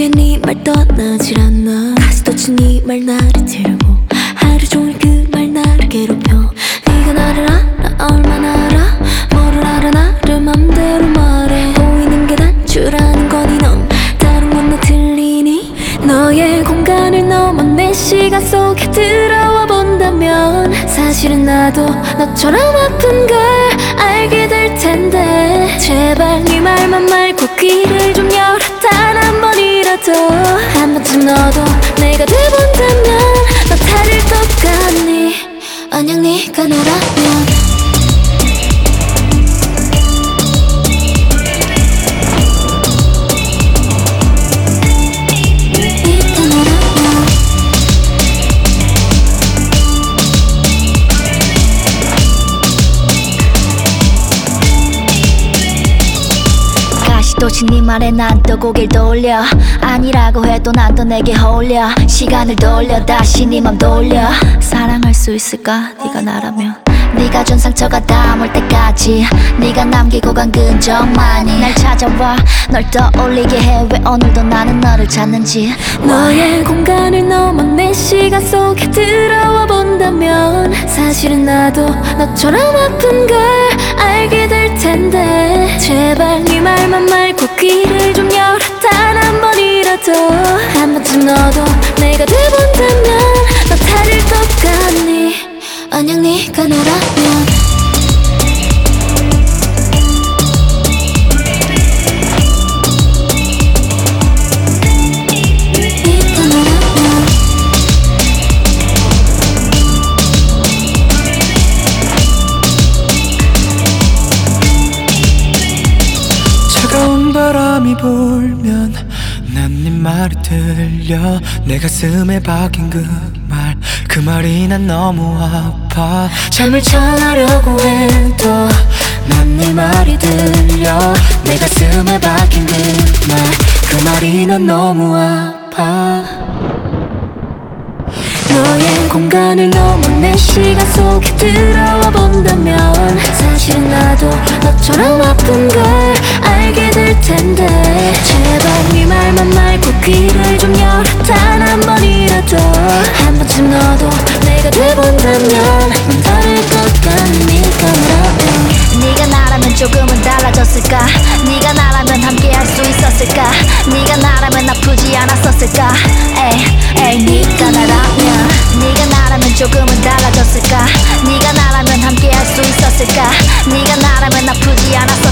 결국엔 네 말 떠나질 않아. 가슴 친 네 말 나를 태우고 하루 종일 그 말 나를 괴롭혀. 네가 나를 알아 얼마나 알아. 뭐를 알아 나를 맘대로 말해. 보이는 게 단추라는 거니 넌 다른 건 나 틀리니. 너의 공간을 넘어 내 시간 속에 들어와 본다면 사실은 나도 너처럼 아픈 걸 알게 될 텐데. 제발 네 말만 말고 귀를 좀 열어. 단 한 번이라도 한 번쯤 너도 내가 돼본다면 너 다를 것 같니. 만약 네가 너라면 또치 네 말에 난 또 고개를 돌려. 아니라고 해도 난 또 내게 홀려. 시간을 돌려 다시 네 맘 돌려. 사랑할 수 있을까 네가 나라면. 네가 준 상처가 닿을 때까지 네가 남기고 간 흔적만이 날 찾아와 널 떠올리게 해. 왜 오늘도 나는 너를 찾는지. 너의 공간을 넘어 내 시간 속에 들어와 본다면 사실은 나도 너처럼 아픈 걸 알게 될 텐데. 제발 네 말만 말고 귀를 좀 열어. 단 한 번이라도 한 번쯤 너도 내가 돼본다면 너 다를 것 같니. 만약 네가 너라면 차가운 바람이 불면 난 네 말이 들려. 내 가슴에 박힌 그 말이 난 너무 아파. 잠을 청하려고 해도 난 네 말이 들려. 내 가슴에 박힌 그 말이 난 너무 아파. 너의 공간을 넘어 내 시간 속에 들어와 본다면 사실은 나도 너처럼 아픈 걸 알게 될 텐데. 제발 네 말만 말고 귀를 좀 열어. 단 한 번이라도 한 번쯤 너도 내가 돼본다면 넌 다를 것 같니. 네가 나라면 네가 나라면 조금은 달라졌을까. 네가 나라면 함께할 수 있었을까. 네가 나라면 아프지 않았었을까. 에이 네가 나라면. 네가 나라면 조금은 달라졌을까. 네가 나라면 함께할 수 있었을까. 네가 나라면 아프지 않았을까.